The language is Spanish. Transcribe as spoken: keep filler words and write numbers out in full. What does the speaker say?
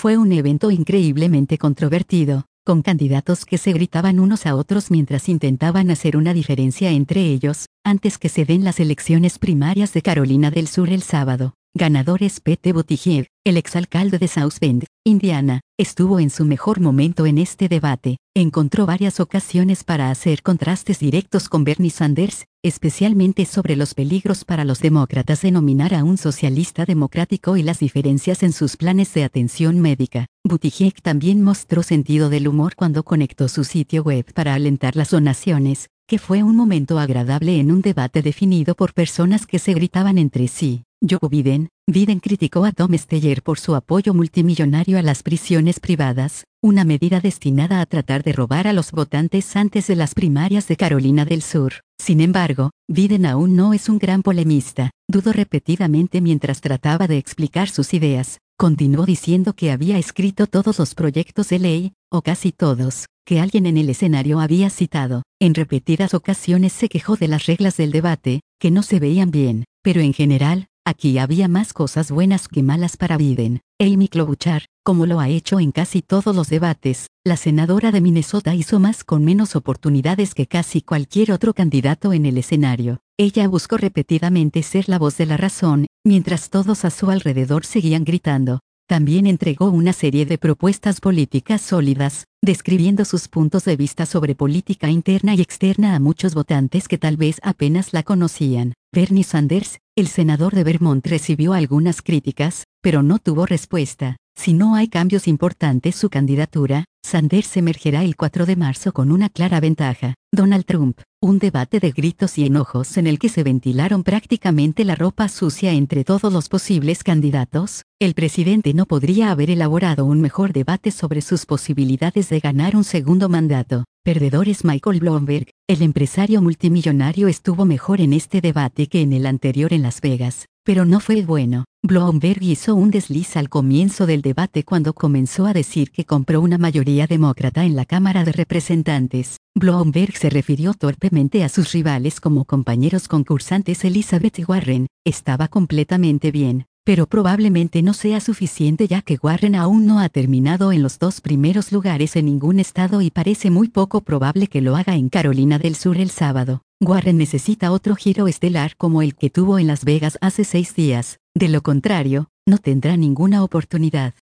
Fue un evento increíblemente controvertido, con candidatos que se gritaban unos a otros mientras intentaban hacer una diferencia entre ellos, antes que se den las elecciones primarias de Carolina del Sur el sábado. Ganadores Pete Buttigieg, el exalcalde de South Bend, Indiana, estuvo en su mejor momento en este debate. Encontró varias ocasiones para hacer contrastes directos con Bernie Sanders, especialmente sobre los peligros para los demócratas de nominar a un socialista democrático y las diferencias en sus planes de atención médica. Buttigieg también mostró sentido del humor cuando conectó su sitio web para alentar las donaciones, que fue un momento agradable en un debate definido por personas que se gritaban entre sí. Joe Biden, Biden criticó a Tom Steyer por su apoyo multimillonario a las prisiones privadas, una medida destinada a tratar de robar a los votantes antes de las primarias de Carolina del Sur. Sin embargo, Biden aún no es un gran polemista, dudó repetidamente mientras trataba de explicar sus ideas. Continuó diciendo que había escrito todos los proyectos de ley, o casi todos, que alguien en el escenario había citado. En repetidas ocasiones se quejó de las reglas del debate, que no se veían bien, pero en general, aquí había más cosas buenas que malas para Biden. Amy Klobuchar, como lo ha hecho en casi todos los debates, la senadora de Minnesota hizo más con menos oportunidades que casi cualquier otro candidato en el escenario. Ella buscó repetidamente ser la voz de la razón, mientras todos a su alrededor seguían gritando. También entregó una serie de propuestas políticas sólidas, describiendo sus puntos de vista sobre política interna y externa a muchos votantes que tal vez apenas la conocían. Bernie Sanders, el senador de Vermont, recibió algunas críticas, pero no tuvo respuesta. Si no hay cambios importantes su candidatura, Sanders emergerá el cuatro de marzo con una clara ventaja. Donald Trump, un debate de gritos y enojos en el que se ventilaron prácticamente la ropa sucia entre todos los posibles candidatos. El presidente no podría haber elaborado un mejor debate sobre sus posibilidades de ganar un segundo mandato. Perdedores. Michael Bloomberg, el empresario multimillonario, estuvo mejor en este debate que en el anterior en Las Vegas, pero no fue bueno. Bloomberg hizo un desliz al comienzo del debate cuando comenzó a decir que compró una mayoría demócrata en la Cámara de Representantes. Bloomberg se refirió torpemente a sus rivales como compañeros concursantes. Elizabeth Warren, estaba completamente bien, pero probablemente no sea suficiente ya que Warren aún no ha terminado en los dos primeros lugares en ningún estado y parece muy poco probable que lo haga en Carolina del Sur el sábado. Warren necesita otro giro estelar como el que tuvo en Las Vegas hace seis días, de lo contrario, no tendrá ninguna oportunidad.